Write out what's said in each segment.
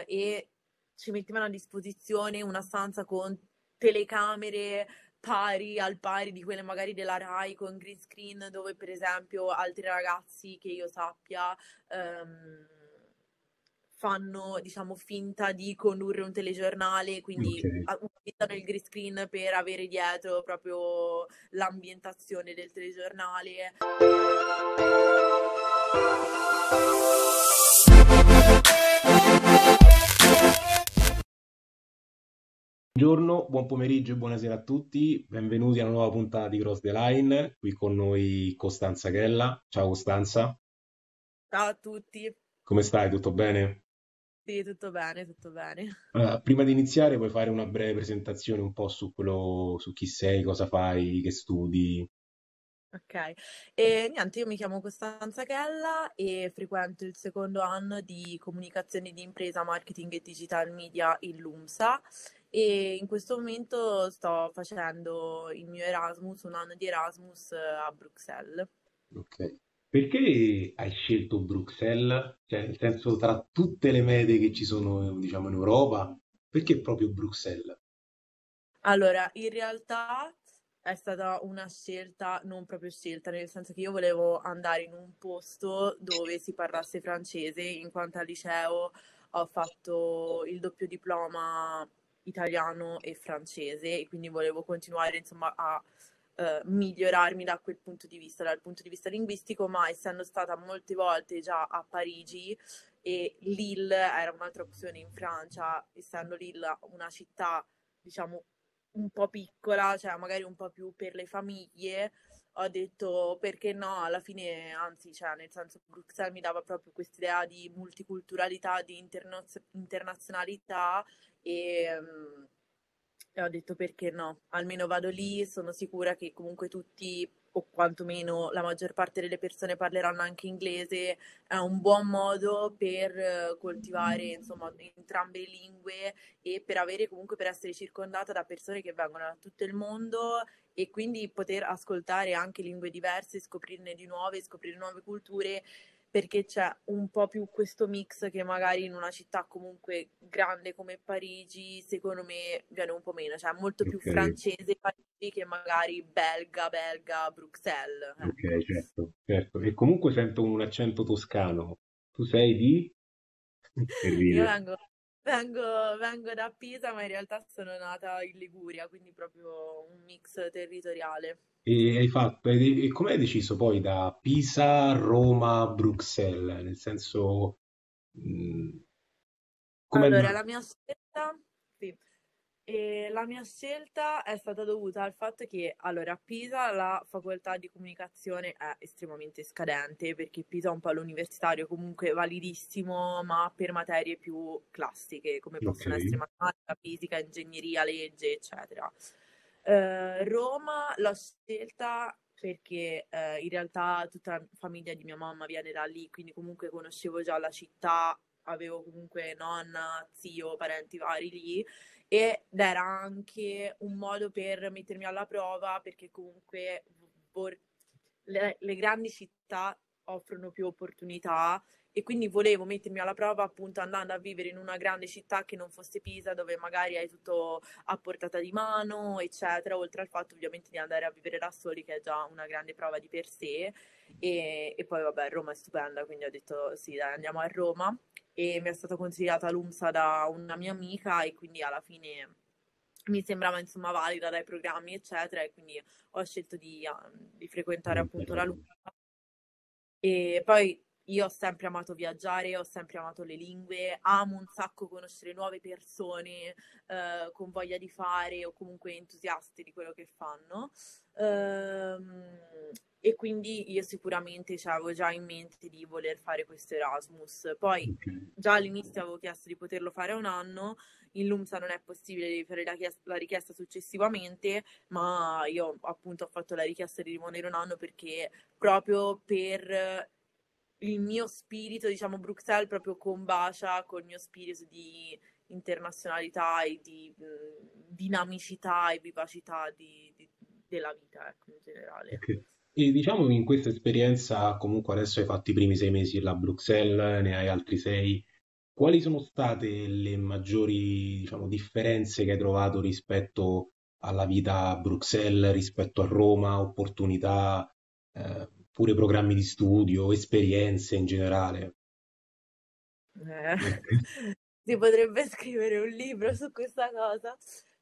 e ci mettevano a disposizione una stanza con telecamere al pari di quelle magari della Rai con green screen, dove per esempio altri ragazzi che io sappia ehm, fanno, diciamo, finta di condurre un telegiornale, Ok. quindi utilizzano il green screen per avere dietro proprio l'ambientazione del telegiornale. Buongiorno, buon pomeriggio e buonasera a tutti, benvenuti a una nuova puntata di Cross the Line, qui con noi Costanza Chella. Ciao Costanza, Ciao a tutti. come stai? Tutto bene? Sì, tutto bene, tutto bene. Prima di iniziare puoi fare una breve presentazione un po' su quello, su chi sei, cosa fai, che studi? Ok, e niente, io mi chiamo Costanza Chella e frequento il secondo anno di comunicazione di impresa, marketing e digital media in LUMSA e in questo momento sto facendo il mio Erasmus, un anno di Erasmus a Bruxelles. Ok. Perché hai scelto Bruxelles? Cioè, nel senso, tra tutte le mete che ci sono, diciamo, in Europa, perché proprio Bruxelles? Allora, in realtà è stata una scelta, non proprio scelta, nel senso che io volevo andare in un posto dove si parlasse francese, in quanto al liceo ho fatto il doppio diploma italiano e francese e quindi volevo continuare, insomma, a migliorarmi da quel punto di vista, dal punto di vista linguistico, ma essendo stata molte volte già a Parigi e Lille era un'altra opzione in Francia, essendo Lille una città, diciamo, un po' piccola, cioè magari un po' più per le famiglie, ho detto perché no, alla fine, anzi, cioè, nel senso, Bruxelles mi dava proprio quest'idea di multiculturalità, di internazionalità e ho detto perché no, almeno vado lì, sono sicura che comunque tutti, o quantomeno la maggior parte delle persone parleranno anche inglese, è un buon modo per coltivare insomma entrambe le lingue e per avere comunque per essere circondata da persone che vengono da tutto il mondo e quindi poter ascoltare anche lingue diverse, scoprirne di nuove, scoprire nuove culture perché c'è un po' più questo mix che magari in una città comunque grande come Parigi, secondo me viene un po' meno, cioè molto più Ok, francese Parigi che magari belga, Bruxelles, ecco. ok, certo, certo. E comunque sento un accento toscano. Tu sei di? Che Io ride. vengo da Pisa, ma in realtà sono nata in Liguria, quindi proprio un mix territoriale. E hai fatto, e come hai deciso poi da Pisa, Roma, Bruxelles? Nel senso, mh, come... Allora, sì. La mia scelta è stata dovuta al fatto che, allora, a Pisa la facoltà di comunicazione è estremamente scadente, perché Pisa è un polo universitario comunque validissimo, ma per materie più classiche, come Ok, possono essere matematica, fisica, ingegneria, legge, eccetera. Roma l'ho scelta perché in realtà tutta la famiglia di mia mamma viene da lì, quindi comunque conoscevo già la città, avevo comunque nonna, zio, parenti vari lì ed era anche un modo per mettermi alla prova perché comunque vor- le grandi città offrono più opportunità e quindi volevo mettermi alla prova appunto andando a vivere in una grande città che non fosse Pisa, dove magari hai tutto a portata di mano, eccetera, oltre al fatto ovviamente di andare a vivere da soli, che è già una grande prova di per sé. E poi vabbè, Roma è stupenda, quindi ho detto sì, dai, andiamo a Roma e mi è stata consigliata l'UMSA da una mia amica e quindi alla fine mi sembrava insomma valida dai programmi eccetera e quindi ho scelto di frequentare appunto la all'interno. LUMSA e poi io ho sempre amato viaggiare, ho sempre amato le lingue, amo un sacco conoscere nuove persone con voglia di fare o comunque entusiasti di quello che fanno. E quindi io sicuramente cioè, avevo già in mente di voler fare questo Erasmus. Poi Ok. già all'inizio avevo chiesto di poterlo fare a un anno, in LUMSA non è possibile, devi fare la richiesta successivamente, ma io appunto ho fatto la richiesta di rimanere un anno perché proprio per il mio spirito, diciamo, Bruxelles proprio combacia col mio spirito di internazionalità e di dinamicità e vivacità della vita, ecco, in generale. Ok. E diciamo che in questa esperienza comunque adesso hai fatto i primi 6 mesi là a Bruxelles, ne hai altri 6. quali sono state le maggiori, diciamo, differenze che hai trovato rispetto alla vita a Bruxelles, rispetto a Roma, opportunità, pure programmi di studio, esperienze in generale? Eh, si potrebbe scrivere un libro su questa cosa,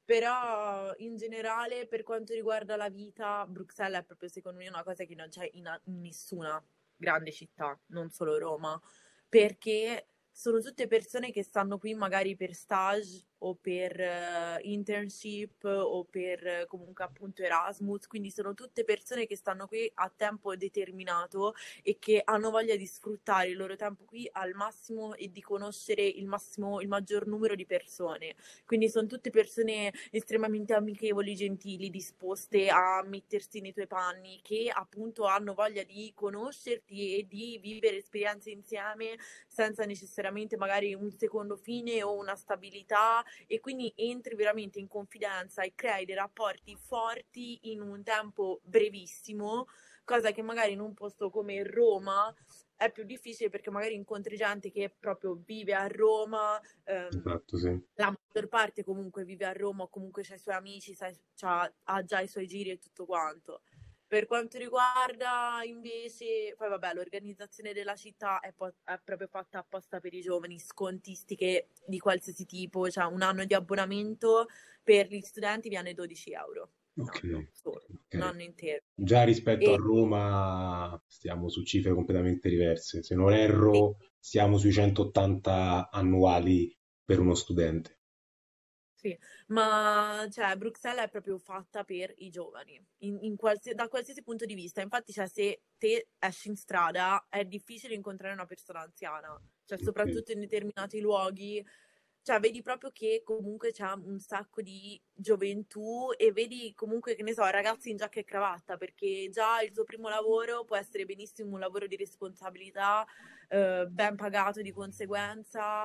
però in generale per quanto riguarda la vita, Bruxelles è proprio secondo me una cosa che non c'è in nessuna grande città, non solo Roma, perché sono tutte persone che stanno qui magari per stage o per internship o per comunque appunto Erasmus, quindi sono tutte persone che stanno qui a tempo determinato e che hanno voglia di sfruttare il loro tempo qui al massimo e di conoscere il maggior numero di persone. Quindi sono tutte persone estremamente amichevoli, gentili, disposte a mettersi nei tuoi panni, che appunto hanno voglia di conoscerti e di vivere esperienze insieme senza necessariamente magari un secondo fine o una stabilità, e quindi entri veramente in confidenza e crei dei rapporti forti in un tempo brevissimo, cosa che magari in un posto come Roma è più difficile perché magari incontri gente che proprio vive a Roma, Esatto, sì. la maggior parte comunque vive a Roma o comunque c'ha i suoi amici, ha già i suoi giri e tutto quanto. Per quanto riguarda invece, poi vabbè, l'organizzazione della città è proprio fatta apposta per i giovani, scontistiche di qualsiasi tipo, cioè un anno di abbonamento per gli studenti viene 12 euro, un Ok, anno solo, un ok. anno intero. Già rispetto a E Roma stiamo su cifre completamente diverse. Se non sì, erro, siamo sui 180 annuali per uno studente. sì, ma cioè, Bruxelles è proprio fatta per i giovani, da qualsiasi punto di vista. Infatti, cioè, se te esci in strada è difficile incontrare una persona anziana, cioè, Ok. soprattutto in determinati luoghi, cioè, vedi proprio che comunque c'è un sacco di gioventù e vedi comunque, che ne so, ragazzi in giacca e cravatta, perché già il suo primo lavoro può essere benissimo un lavoro di responsabilità, ben pagato di conseguenza.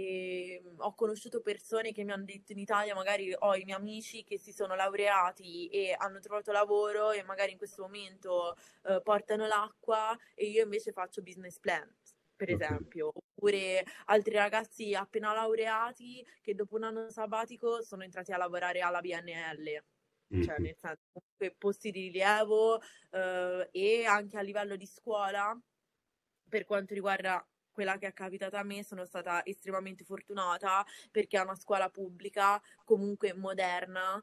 E ho conosciuto persone che mi hanno detto in Italia, magari ho i miei amici che si sono laureati e hanno trovato lavoro e magari in questo momento portano l'acqua e io invece faccio business plan, per Ok. esempio, oppure altri ragazzi appena laureati che dopo un anno sabbatico sono entrati a lavorare alla BNL, cioè Mhm. nel senso comunque posti di rilievo, e anche a livello di scuola, per quanto riguarda quella che è capitata a me, sono stata estremamente fortunata perché è una scuola pubblica, comunque moderna,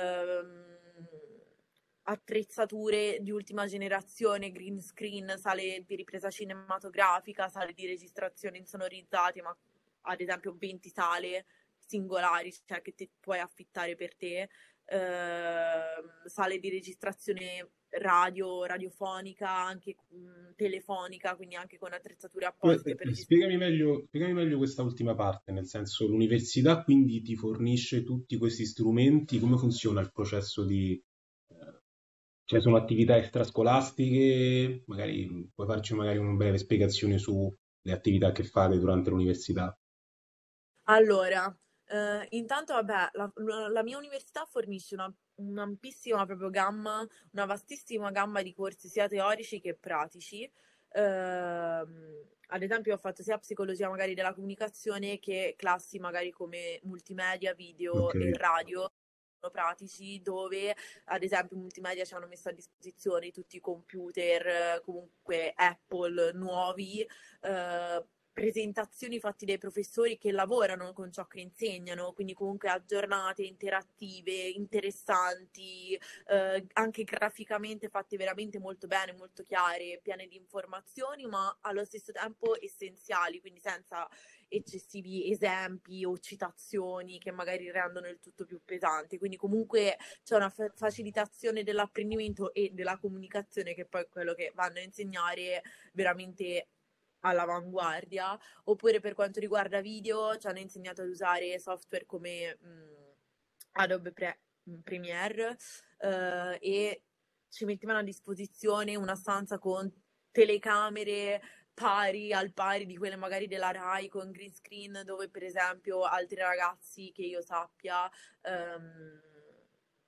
attrezzature di ultima generazione, green screen, sale di ripresa cinematografica, sale di registrazione insonorizzate, ma ad esempio 20 sale singolari, cioè che ti puoi affittare per te, sale di registrazione radiofonica, anche telefonica, quindi anche con attrezzature apposite per registrare. Spiegami meglio questa ultima parte, nel senso l'università quindi ti fornisce tutti questi strumenti, come funziona il processo cioè sono attività extrascolastiche, magari puoi farci magari una breve spiegazione sulle attività che fate durante l'università? Allora, intanto, vabbè, la mia università fornisce un'ampissima proprio gamma, una vastissima gamma di corsi sia teorici che pratici. Ad esempio, ho fatto sia psicologia magari della comunicazione che classi magari come multimedia, Ok. video e radio sono pratici, dove ad esempio in multimedia ci hanno messo a disposizione tutti i computer, comunque Apple nuovi, presentazioni fatte dai professori che lavorano con ciò che insegnano, quindi comunque aggiornate, interattive, interessanti, anche graficamente fatte veramente molto bene, molto chiare, piene di informazioni, ma allo stesso tempo essenziali, quindi senza eccessivi esempi o citazioni che magari rendono il tutto più pesante. Quindi comunque c'è una facilitazione dell'apprendimento e della comunicazione, che poi è quello che vanno a insegnare veramente all'avanguardia. Oppure per quanto riguarda video, ci hanno insegnato ad usare software come Adobe Premiere, e ci mettevano a disposizione una stanza con telecamere al pari di quelle magari della Rai con green screen, dove per esempio altri ragazzi che io sappia ehm,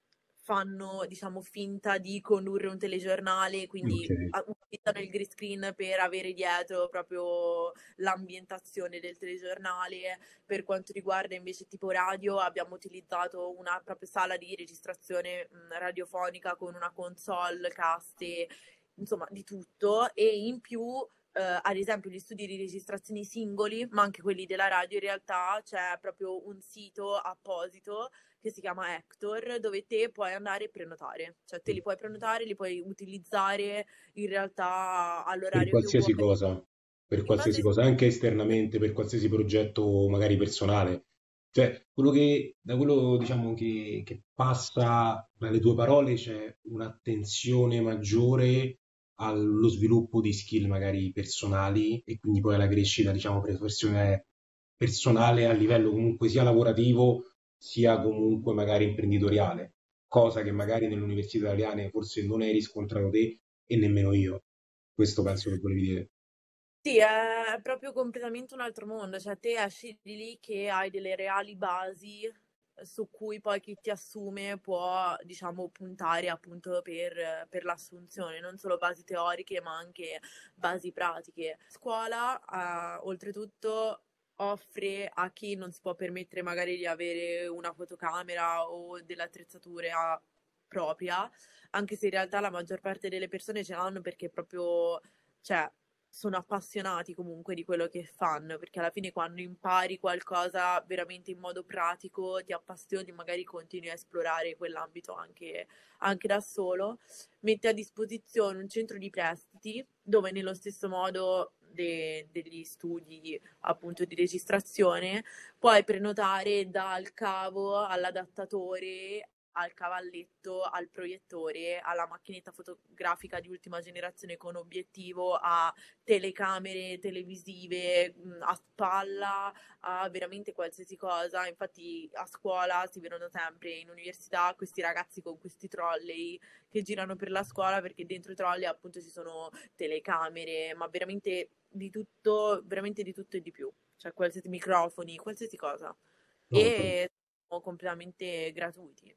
fanno, diciamo, finta di condurre un telegiornale, Ok. quindi utilizzano il green screen per avere dietro proprio l'ambientazione del telegiornale. Per quanto riguarda invece tipo radio, abbiamo utilizzato una propria sala di registrazione radiofonica con una console, caste, insomma di tutto, e in più ad esempio gli studi di registrazione singoli, ma anche quelli della radio, in realtà c'è proprio un sito apposito che si chiama Hector, dove te puoi andare e prenotare, cioè te li puoi prenotare, li puoi utilizzare in realtà Per all'orario che vuoi. qualsiasi cosa, per In qualsiasi qualsiasi... cosa, anche esternamente, per qualsiasi progetto magari personale. Cioè, quello che, da quello diciamo che passa dalle tue parole c'è un'attenzione maggiore allo sviluppo di skill magari personali e quindi poi alla crescita, diciamo, professionale personale a livello comunque sia lavorativo sia comunque magari imprenditoriale, cosa che magari nelle università italiane forse non hai riscontrato te e nemmeno io. Questo penso che volevi dire. Sì, è proprio completamente un altro mondo, cioè te esci di lì che hai delle reali basi su cui poi chi ti assume può, diciamo, puntare appunto per l'assunzione, non solo basi teoriche ma anche basi pratiche. Scuola, oltretutto, offre a chi non si può permettere magari di avere una fotocamera o delle attrezzature propria, anche se in realtà la maggior parte delle persone ce l'hanno perché proprio, cioè, sono appassionati comunque di quello che fanno, perché alla fine quando impari qualcosa veramente in modo pratico, ti appassioni, magari continui a esplorare quell'ambito anche da solo. Mette a disposizione un centro di prestiti dove nello stesso modo degli studi appunto di registrazione puoi prenotare dal cavo all'adattatore al cavalletto, al proiettore, alla macchinetta fotografica di ultima generazione con obiettivo, a telecamere televisive a spalla, a veramente qualsiasi cosa. Infatti a scuola si vedono sempre in università questi ragazzi con questi trolley che girano per la scuola perché dentro i trolley appunto ci sono telecamere, ma veramente di tutto e di più. Cioè qualsiasi microfoni, qualsiasi cosa. No, cioè, E sono completamente gratuiti.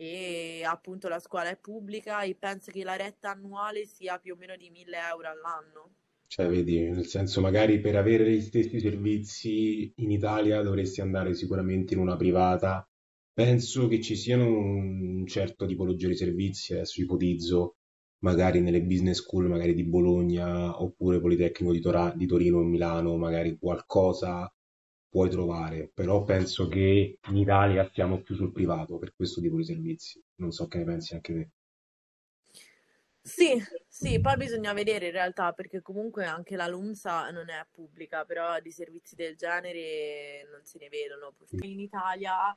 E appunto la scuola è pubblica e penso che la retta annuale sia più o meno di 1.000 euro all'anno. vedi, nel senso magari per avere gli stessi servizi in Italia dovresti andare sicuramente in una privata. Penso che ci siano un certo tipologia di servizi, adesso ipotizzo, magari nelle business school, magari di Bologna oppure Politecnico di Torino o Milano, magari qualcosa puoi trovare, però penso che in Italia stiamo più sul privato per questo tipo di servizi. Non so che ne pensi anche te. Sì, sì, poi bisogna vedere in realtà perché comunque anche la LUMSA non è pubblica, però di servizi del genere non se ne vedono. Purtroppo in Italia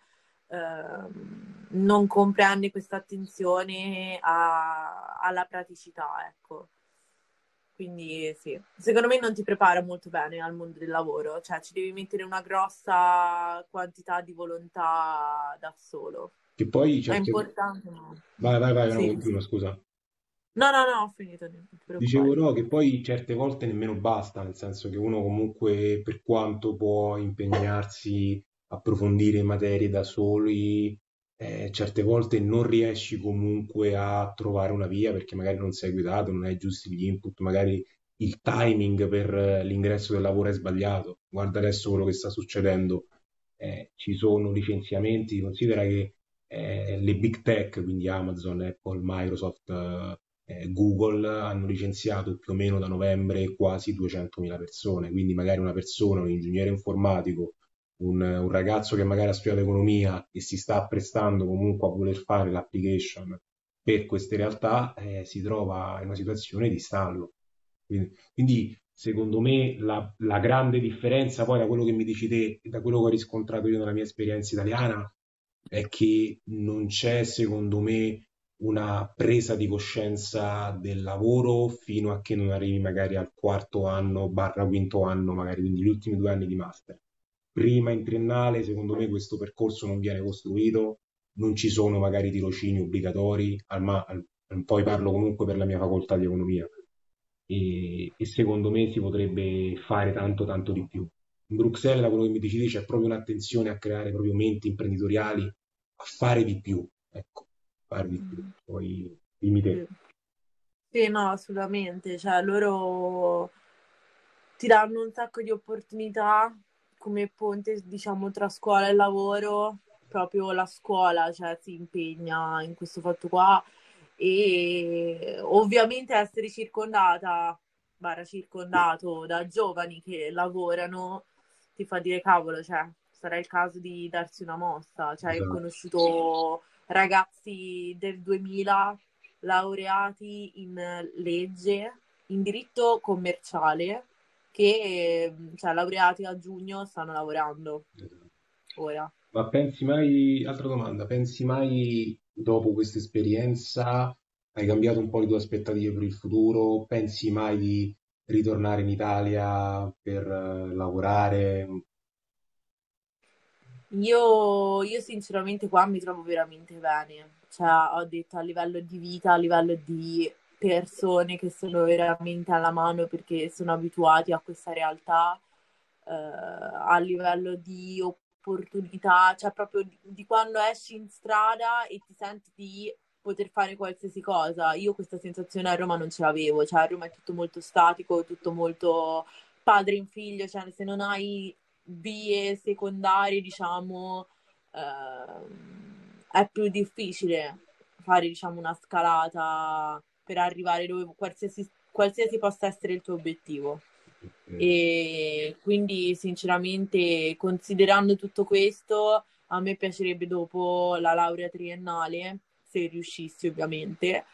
non comprende questa attenzione alla praticità, ecco. Quindi sì, secondo me non ti prepara molto bene al mondo del lavoro, cioè ci devi mettere una grossa quantità di volontà da solo. Che poi È certe... importante, ma... Vai, no, Sì. continua, scusa. No, no, no, ho finito, non ti Dicevo preoccupare. no, che poi certe volte nemmeno basta, nel senso che uno comunque per quanto può impegnarsi, approfondire materie da soli, certe volte non riesci comunque a trovare una via perché magari non sei guidato, non hai giusti gli input, magari il timing per l'ingresso del lavoro è sbagliato. Guarda adesso quello che sta succedendo, ci sono licenziamenti, considera che le big tech, quindi Amazon, Apple, Microsoft, Google hanno licenziato più o meno da novembre quasi 200.000 persone, quindi magari una persona, un ingegnere informatico, un ragazzo che magari ha studiato economia e si sta apprestando comunque a voler fare l'application per queste realtà, si trova in una situazione di stallo. Quindi secondo me la grande differenza poi da quello che mi dici te e da quello che ho riscontrato io nella mia esperienza italiana è che non c'è, secondo me, una presa di coscienza del lavoro fino a che non arrivi magari al quarto anno, barra quinto anno, magari, quindi gli ultimi 2 anni di master. Prima in triennale, secondo me, questo percorso non viene costruito, non ci sono magari tirocini obbligatori, poi parlo comunque per la mia facoltà di economia, e secondo me si potrebbe fare tanto tanto di più. In Bruxelles, da quello che mi dici, c'è proprio un'attenzione a creare proprio menti imprenditoriali, a fare di più, ecco, fare di più. Poi dimmi te. Sì. Sì, no, assolutamente, cioè loro ti danno un sacco di opportunità come ponte, diciamo, tra scuola e lavoro, proprio la scuola, cioè si impegna in questo fatto qua e ovviamente essere circondata, barra circondato da giovani che lavorano ti fa dire cavolo, cioè sarà il caso di darsi una mossa, cioè ho Esatto. conosciuto ragazzi del 2000 laureati in legge, in diritto commerciale che cioè, laureati a giugno stanno lavorando Esatto. ora. Ma pensi mai, altra domanda, pensi mai dopo questa esperienza hai cambiato un po' le tue aspettative per il futuro? Pensi mai di ritornare in Italia per lavorare? Io sinceramente qua mi trovo veramente bene, cioè ho detto a livello di vita, a livello di persone che sono veramente alla mano perché sono abituati a questa realtà, a livello di opportunità, cioè proprio di quando esci in strada e ti senti di poter fare qualsiasi cosa. Io questa sensazione a Roma non ce l'avevo, cioè a Roma è tutto molto statico, tutto molto padre in figlio, cioè se non hai vie secondarie, diciamo, è più difficile fare, diciamo, una scalata per arrivare dove qualsiasi possa essere il tuo obiettivo. Ok. E quindi, sinceramente, considerando tutto questo, a me piacerebbe dopo la laurea triennale, se riuscissi ovviamente,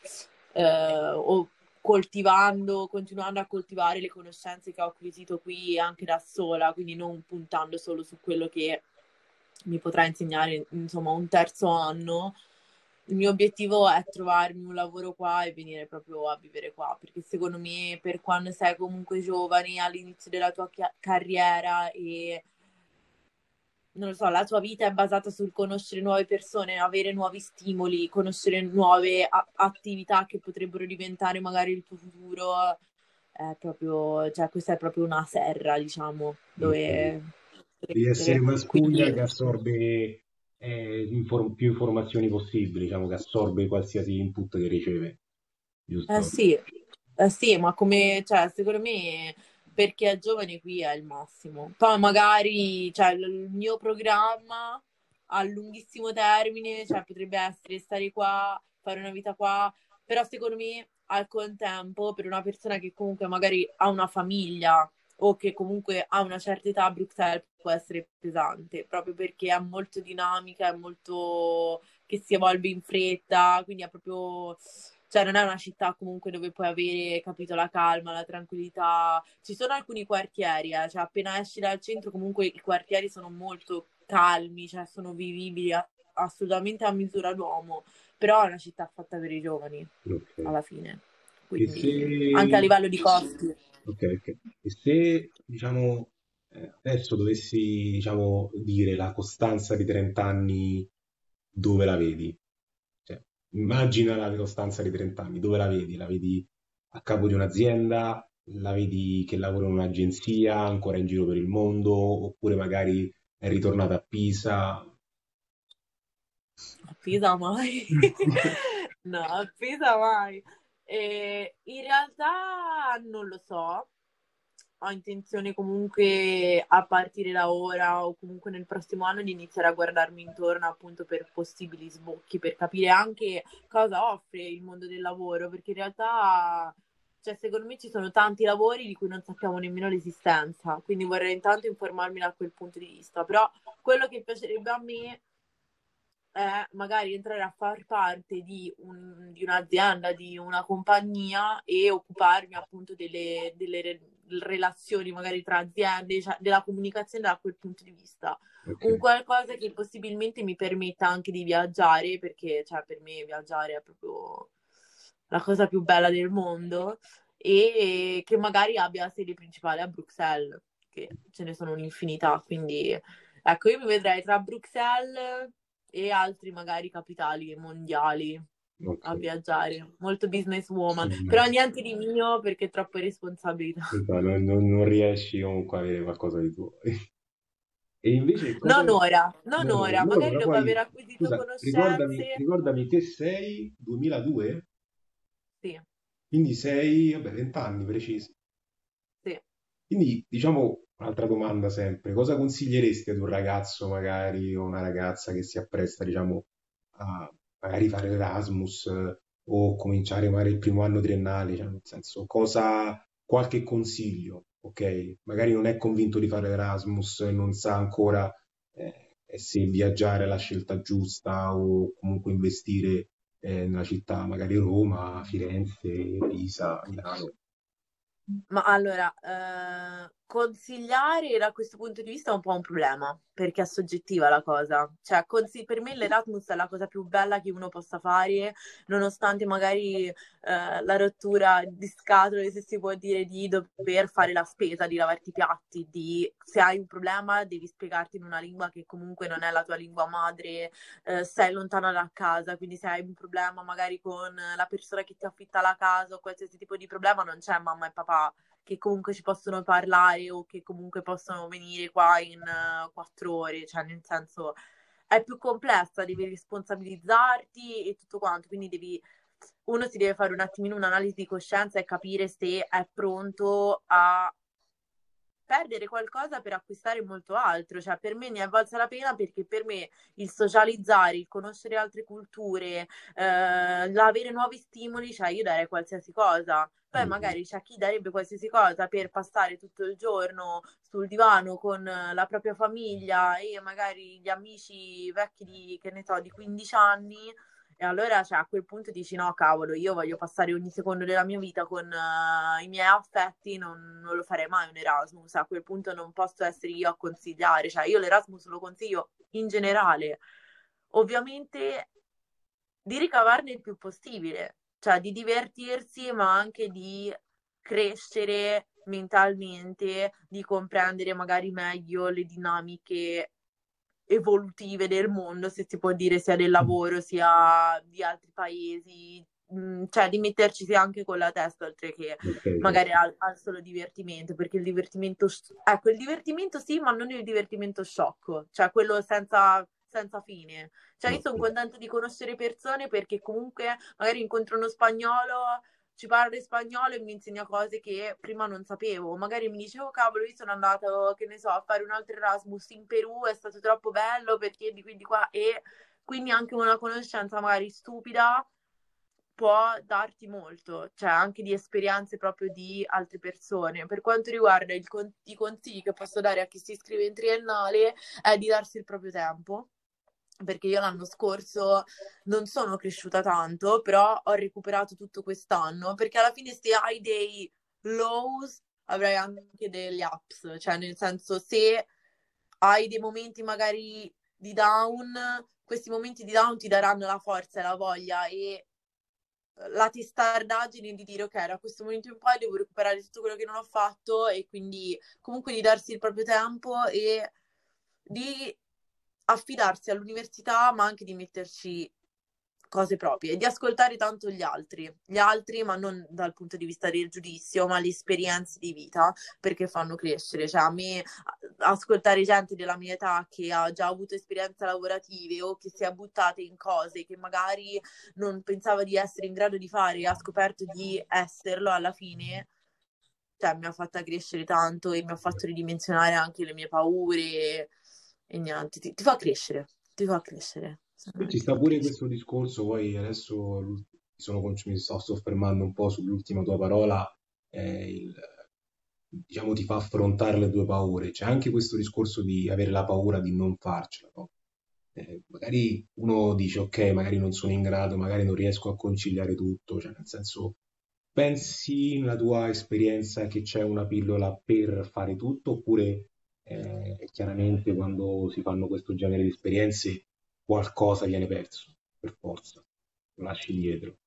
o continuando a coltivare le conoscenze che ho acquisito qui anche da sola, quindi non puntando solo su quello che mi potrà insegnare, insomma, un terzo anno. Il mio obiettivo è trovarmi un lavoro qua e venire proprio a vivere qua, perché secondo me per quando sei comunque giovane, all'inizio della tua carriera e non lo so, la tua vita è basata sul conoscere nuove persone, avere nuovi stimoli, conoscere nuove attività che potrebbero diventare magari il tuo futuro. È proprio, cioè, questa è proprio una serra, diciamo, Ok. dove Devi essere una spugna quindi che assorbe più informazioni possibili, diciamo che assorbe qualsiasi input che riceve, giusto? sì, sì, ma come, cioè, secondo me per chi è giovane qui è il massimo. Poi magari, cioè, il mio programma a lunghissimo termine, cioè, potrebbe essere stare qua, fare una vita qua, però secondo me al contempo, per una persona che comunque magari ha una famiglia o che comunque ha una certa età, Bruxelles può essere pesante, proprio perché è molto dinamica, è molto che si evolve in fretta, quindi è proprio, cioè non è una città comunque dove puoi avere, capito, la calma, la tranquillità. Ci sono alcuni quartieri, cioè appena esci dal centro comunque i quartieri sono molto calmi, cioè sono vivibili assolutamente a misura d'uomo, però è una città fatta per i giovani, Ok. alla fine. E se, Quindi anche a livello di costi. ok, ok. E se, diciamo, adesso dovessi, diciamo, dire la costanza di 30 anni, dove la vedi? Cioè, immagina la costanza di 30 anni, dove la vedi? La vedi a capo di un'azienda? La vedi che lavora in un'agenzia, ancora in giro per il mondo? Oppure magari è ritornata a Pisa? A Pisa mai. No, a Pisa mai. In realtà non lo so. Ho intenzione comunque a partire da ora o comunque nel prossimo anno di iniziare a guardarmi intorno appunto per possibili sbocchi, per capire anche cosa offre il mondo del lavoro, perché in realtà, cioè, secondo me ci sono tanti lavori di cui non sappiamo nemmeno l'esistenza, quindi vorrei intanto informarmi da quel punto di vista, però quello che piacerebbe a me è magari entrare a far parte di un'azienda, di una compagnia e occuparmi appunto delle relazioni magari tra aziende, cioè della comunicazione da quel punto di vista. Ok. Un qualcosa che possibilmente mi permetta anche di viaggiare, perché cioè, per me viaggiare è proprio la cosa più bella del mondo e che magari abbia sede principale a Bruxelles, che ce ne sono un'infinità, quindi ecco, io mi vedrei tra Bruxelles e altri magari capitali mondiali Ok. a viaggiare. Molto businesswoman, Mm. però niente di mio perché troppe responsabilità. Non riesci comunque a avere qualcosa di tuo. E invece cosa... Non ora, non No, no, ora, no, magari ora dopo poi... aver acquisito Scusa, ricordami, conoscenze. ricordami che sei 2002? Sì, Quindi sei, vabbè, 20 anni precisi. sì. Quindi, diciamo, un'altra domanda sempre, cosa consiglieresti ad un ragazzo magari o una ragazza che si appresta, diciamo, a magari fare l'Erasmus o cominciare magari il primo anno triennale, cioè, nel senso, cosa, qualche consiglio, ok? Magari non è convinto di fare l'Erasmus e non sa ancora se viaggiare è la scelta giusta o comunque investire nella città, magari Roma, Firenze, Pisa, Milano. Ma allora, consigliare da questo punto di vista è un po' un problema, perché è soggettiva la cosa. Cioè, per me l'Erasmus è la cosa più bella che uno possa fare, nonostante magari la rottura di scatole, se si può dire, di dover fare la spesa, di lavarti i piatti, di se hai un problema devi spiegarti in una lingua che comunque non è la tua lingua madre, sei lontana da casa, quindi se hai un problema magari con la persona che ti affitta la casa o qualsiasi tipo di problema, non c'è mamma e papà che comunque ci possono parlare o che comunque possono venire qua in 4 ore, cioè nel senso è più complessa, devi responsabilizzarti e tutto quanto, quindi uno si deve fare un attimino un'analisi di coscienza e capire se è pronto a perdere qualcosa per acquistare molto altro, cioè per me ne è valsa la pena perché per me il socializzare, il conoscere altre culture, l'avere nuovi stimoli, cioè io darei qualsiasi cosa. Poi magari c'è chi darebbe qualsiasi cosa per passare tutto il giorno sul divano con la propria famiglia e magari gli amici vecchi di, che ne so, di 15 anni e allora, cioè, a quel punto dici: no, cavolo, io voglio passare ogni secondo della mia vita con i miei affetti, non lo farei mai un Erasmus. A quel punto non posso essere io a consigliare. Cioè, io l'Erasmus lo consiglio in generale. Ovviamente di ricavarne il più possibile, cioè di divertirsi, ma anche di crescere mentalmente, di comprendere magari meglio le dinamiche evolutive del mondo, se si può dire, sia del lavoro, sia di altri paesi, cioè di metterci anche con la testa, oltre che Ok, magari certo. al solo divertimento, perché il divertimento, ecco, il divertimento sì, ma non il divertimento sciocco, cioè quello senza fine. Cioè io Ok. sono contenta di conoscere persone perché comunque magari incontro uno spagnolo, ci parlo in spagnolo e mi insegna cose che prima non sapevo. Magari mi dicevo, oh, cavolo, io sono andato, che ne so, a fare un altro Erasmus in Perù, è stato troppo bello perché di qui di qua e quindi anche una conoscenza magari stupida può darti molto, cioè anche di esperienze proprio di altre persone. Per quanto riguarda i consigli che posso dare a chi si iscrive in triennale è di darsi il proprio tempo, perché io l'anno scorso non sono cresciuta tanto, però ho recuperato tutto quest'anno, perché alla fine se hai dei lows avrai anche degli ups, cioè nel senso se hai dei momenti magari di down, questi momenti di down ti daranno la forza e la voglia e la testardaggine di dire ok, da questo momento in poi devo recuperare tutto quello che non ho fatto e quindi comunque di darsi il proprio tempo e di affidarsi all'università, ma anche di metterci cose proprie e di ascoltare tanto gli altri, ma non dal punto di vista del giudizio, ma le esperienze di vita perché fanno crescere. Cioè, a me ascoltare gente della mia età che ha già avuto esperienze lavorative o che si è buttata in cose che magari non pensava di essere in grado di fare e ha scoperto di esserlo alla fine. Cioè, mi ha fatta crescere tanto e mi ha fatto ridimensionare anche le mie paure e niente, ti fa crescere, ti fa crescere, E ci ti sta fa pure crescere. questo discorso, poi adesso mi sto soffermando un po' sull'ultima tua parola, il, diciamo ti fa affrontare le tue paure. C'è anche questo discorso di avere la paura di non farcela, no? Magari uno dice ok, magari non sono in grado, magari non riesco a conciliare tutto, cioè nel senso, pensi nella tua esperienza che c'è una pillola per fare tutto oppure chiaramente quando si fanno questo genere di esperienze qualcosa viene perso, per forza, lo lasci dietro.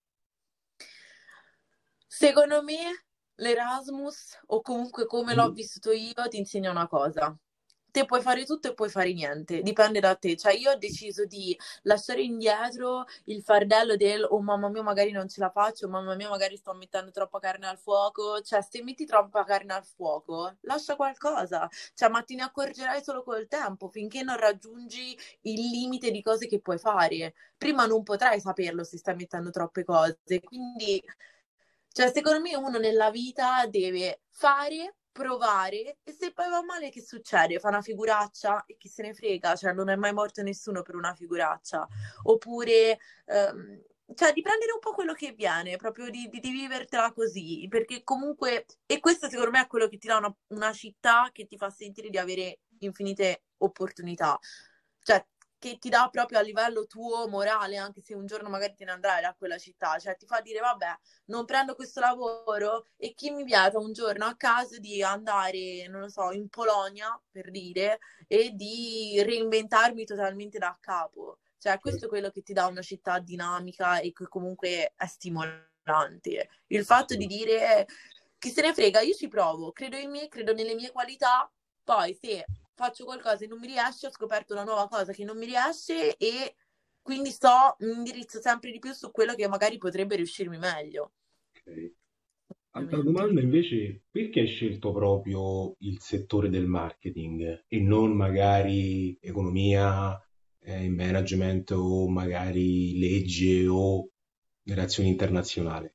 Secondo me l'Erasmus, o comunque come l'ho vissuto io, ti insegna una cosa. te puoi fare tutto e puoi fare niente, dipende da te. Cioè, io ho deciso di lasciare indietro il fardello del oh mamma mia, magari non ce la faccio, oh, mamma mia, magari sto mettendo troppa carne al fuoco. Cioè, se metti troppa carne al fuoco, lascia qualcosa. Cioè, ma te ne accorgerai solo col tempo, finché non raggiungi il limite di cose che puoi fare. Prima non potrai saperlo se stai mettendo troppe cose. Quindi, cioè, secondo me uno nella vita deve fare, provare e se poi va male che succede? Fa una figuraccia e chi se ne frega, cioè non è mai morto nessuno per una figuraccia. Oppure, cioè di prendere un po' quello che viene, proprio di vivertela così, perché comunque, e questo secondo me è quello che ti dà una città che ti fa sentire di avere infinite opportunità. Cioè, che ti dà proprio a livello tuo morale, anche se un giorno magari te ne andrai da quella città, cioè ti fa dire, vabbè, non prendo questo lavoro e chi mi vieta un giorno a caso di andare, non lo so, in Polonia, per dire, e di reinventarmi totalmente da capo. Cioè, questo è Certo, quello che ti dà una città dinamica e che comunque è stimolante. Il fatto di sì. dire, chi se ne frega, io ci provo, credo in me, credo nelle mie qualità, poi se faccio qualcosa e non mi riesce, ho scoperto una nuova cosa che non mi riesce e quindi mi indirizzo sempre di più su quello che magari potrebbe riuscirmi meglio, Ok. Altra ovviamente. domanda invece, perché hai scelto proprio il settore del marketing e non magari economia, management o magari legge o relazioni internazionali?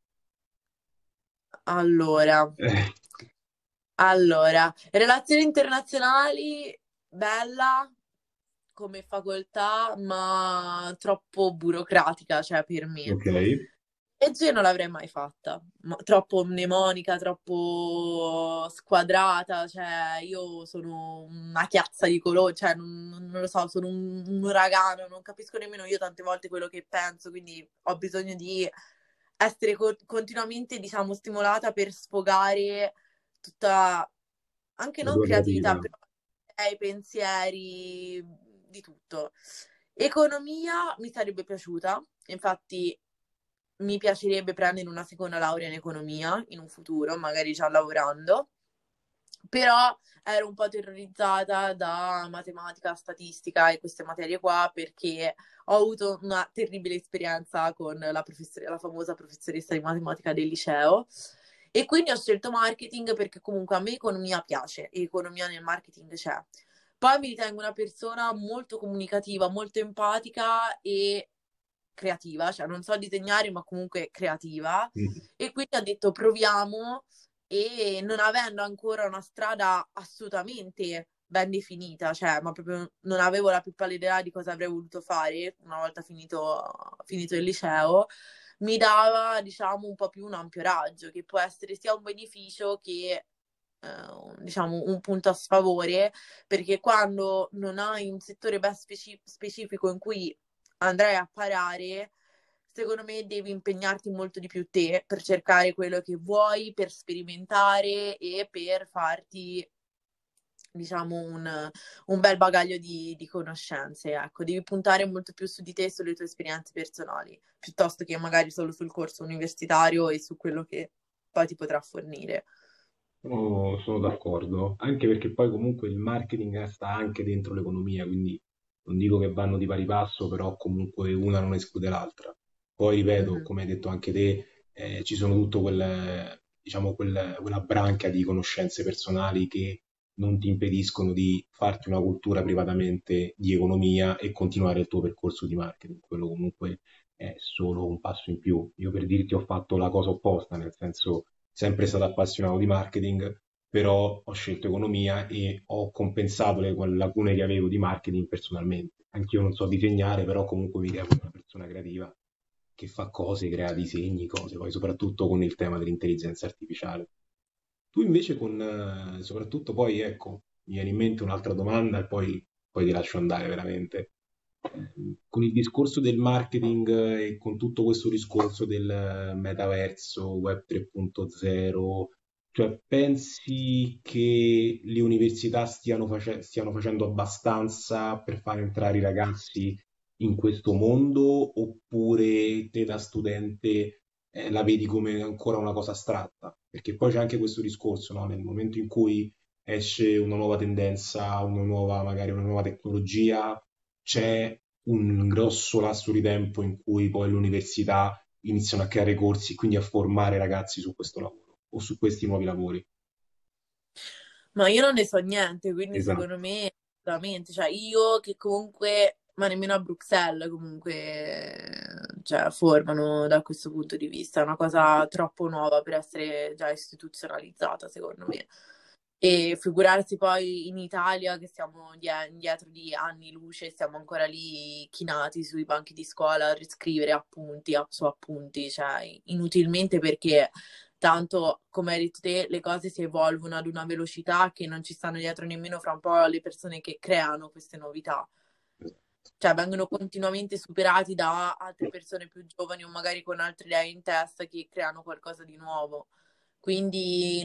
Allora, Eh, relazioni internazionali, bella come facoltà, ma troppo burocratica, cioè per me. ok, Legge non l'avrei mai fatta, troppo mnemonica, troppo squadrata, cioè io sono una chiazza di colore, cioè non lo so, sono un uragano, non capisco nemmeno io tante volte quello che penso, quindi ho bisogno di essere continuamente, diciamo, stimolata per sfogare tutta, anche la non tua creatività, creatività. però i pensieri, di tutto. Economia mi sarebbe piaciuta, infatti mi piacerebbe prendere una seconda laurea in economia in un futuro, magari già lavorando, però ero un po' terrorizzata da matematica, statistica e queste materie qua perché ho avuto una terribile esperienza con la famosa professoressa di matematica del liceo e quindi ho scelto marketing perché comunque a me economia piace e economia nel marketing c'è. Poi mi ritengo una persona molto comunicativa, molto empatica e creativa, cioè non so disegnare, ma comunque creativa. Mm. E quindi ho detto proviamo e non avendo ancora una strada assolutamente ben definita, cioè, ma proprio non avevo la più pallida idea di cosa avrei voluto fare una volta finito il liceo, mi dava, diciamo, un po' più un ampio raggio, che può essere sia un beneficio che diciamo un punto a sfavore perché quando non hai un settore ben specifico in cui andrai a parare, secondo me devi impegnarti molto di più te per cercare quello che vuoi, per sperimentare e per farti, diciamo, un bel bagaglio di conoscenze. Ecco, devi puntare molto più su di te e sulle tue esperienze personali, piuttosto che magari solo sul corso universitario e su quello che poi ti potrà fornire. Sono d'accordo, anche perché poi comunque il marketing sta anche dentro l'economia, quindi non dico che vanno di pari passo, però comunque una non esclude l'altra. Poi ripeto, Mhm. come hai detto anche te, ci sono tutto diciamo, quella branca di conoscenze personali che non ti impediscono di farti una cultura privatamente di economia e continuare il tuo percorso di marketing. Quello comunque è solo un passo in più. Io per dirti ho fatto la cosa opposta, nel senso sempre stato appassionato di marketing, però ho scelto economia e ho compensato le lacune che avevo di marketing personalmente. Anch'io non so disegnare, però comunque mi reputo una persona creativa che fa cose, crea disegni, cose, poi soprattutto con il tema dell'intelligenza artificiale. Tu invece soprattutto poi, ecco, mi viene in mente un'altra domanda e poi ti lascio andare veramente. Con il discorso del marketing e con tutto questo discorso del metaverso, Web 3.0, cioè pensi che le università stiano facendo abbastanza per far entrare i ragazzi in questo mondo oppure te da studente la vedi come ancora una cosa astratta? Perché poi c'è anche questo discorso, no? Nel momento in cui esce una nuova tendenza, magari una nuova tecnologia, c'è un grosso lasso di tempo in cui poi le università iniziano a creare corsi, quindi a formare ragazzi su questo lavoro o su questi nuovi lavori. Ma io non ne so niente, quindi Esatto. secondo me, veramente, cioè io che comunque, ma nemmeno a Bruxelles comunque, cioè, formano da questo punto di vista, è una cosa troppo nuova per essere già istituzionalizzata, secondo me. E figurarsi poi in Italia che siamo indietro di anni luce, stiamo ancora lì chinati sui banchi di scuola a riscrivere appunti su appunti, cioè inutilmente perché tanto, come hai detto te, le cose si evolvono ad una velocità che non ci stanno dietro nemmeno fra un po' le persone che creano queste novità. Cioè, vengono continuamente superati da altre persone più giovani o magari con altre idee in testa che creano qualcosa di nuovo. Quindi,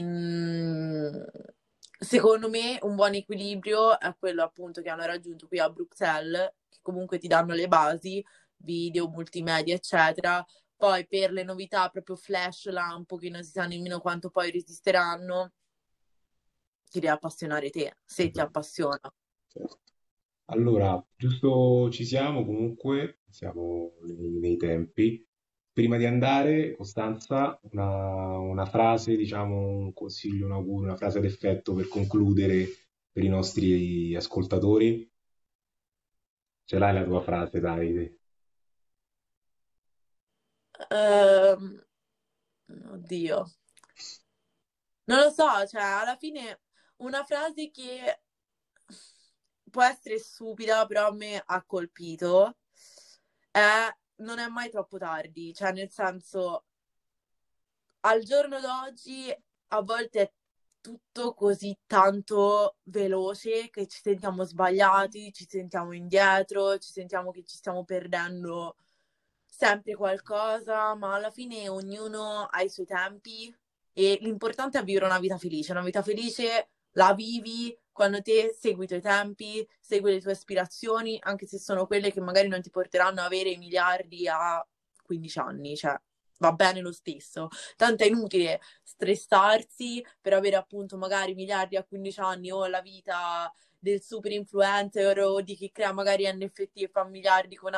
secondo me, un buon equilibrio è quello appunto che hanno raggiunto qui a Bruxelles, che comunque ti danno le basi, video, multimedia, eccetera. Poi per le novità proprio flash, lampo, che non si sa nemmeno quanto poi resisteranno, ti deve appassionare te, se ti Esatto. appassiona. Certo. Allora, giusto ci siamo comunque, siamo nei tempi. Prima di andare, Costanza, una frase, diciamo un consiglio, un augurio, una frase d'effetto per concludere per i nostri ascoltatori. Ce l'hai la tua frase, dai. Ehm, oddio. Non lo so, cioè, alla fine una frase che può essere stupida, però a me ha colpito, è non è mai troppo tardi, cioè nel senso, al giorno d'oggi a volte è tutto così tanto veloce che ci sentiamo sbagliati, ci sentiamo indietro, ci sentiamo che ci stiamo perdendo sempre qualcosa, ma alla fine ognuno ha i suoi tempi e l'importante è vivere una vita felice. Una vita felice la vivi quando te segui i tuoi tempi, segui le tue aspirazioni, anche se sono quelle che magari non ti porteranno ad avere i miliardi a 15 anni, cioè va bene lo stesso. Tanto è inutile stressarsi per avere appunto magari miliardi a 15 anni o la vita del super influencer o di chi crea magari NFT e fa miliardi con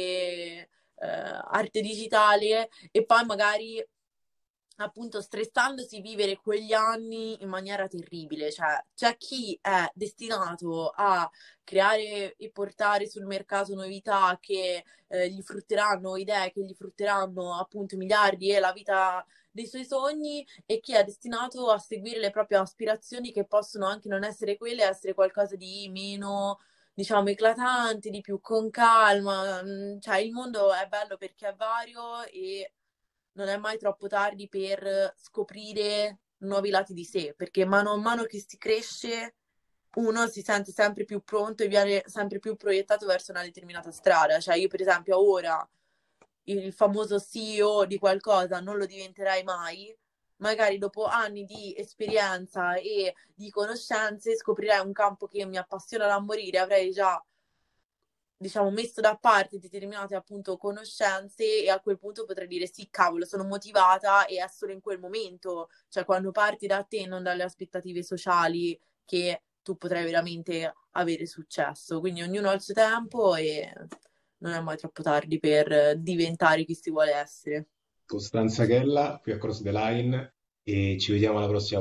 arte digitale e poi magari appunto stressandosi vivere quegli anni in maniera terribile, cioè c'è chi è destinato a creare e portare sul mercato novità che gli frutteranno, idee che gli frutteranno appunto miliardi e la vita dei suoi sogni e chi è destinato a seguire le proprie aspirazioni che possono anche non essere quelle, essere qualcosa di meno diciamo eclatante, di più con calma, cioè il mondo è bello perché è vario e non è mai troppo tardi per scoprire nuovi lati di sé, perché mano a mano che si cresce uno si sente sempre più pronto e viene sempre più proiettato verso una determinata strada. Cioè io per esempio ora il famoso CEO di qualcosa non lo diventerai mai, magari dopo anni di esperienza e di conoscenze scoprirai un campo che mi appassiona da morire, avrei già diciamo, messo da parte determinate appunto conoscenze e a quel punto potrei dire sì, cavolo, sono motivata e è solo in quel momento, cioè quando parti da te, non dalle aspettative sociali, che tu potrai veramente avere successo. Quindi ognuno ha il suo tempo e non è mai troppo tardi per diventare chi si vuole essere. Costanza Chella, qui a Cross the Line, e ci vediamo alla prossima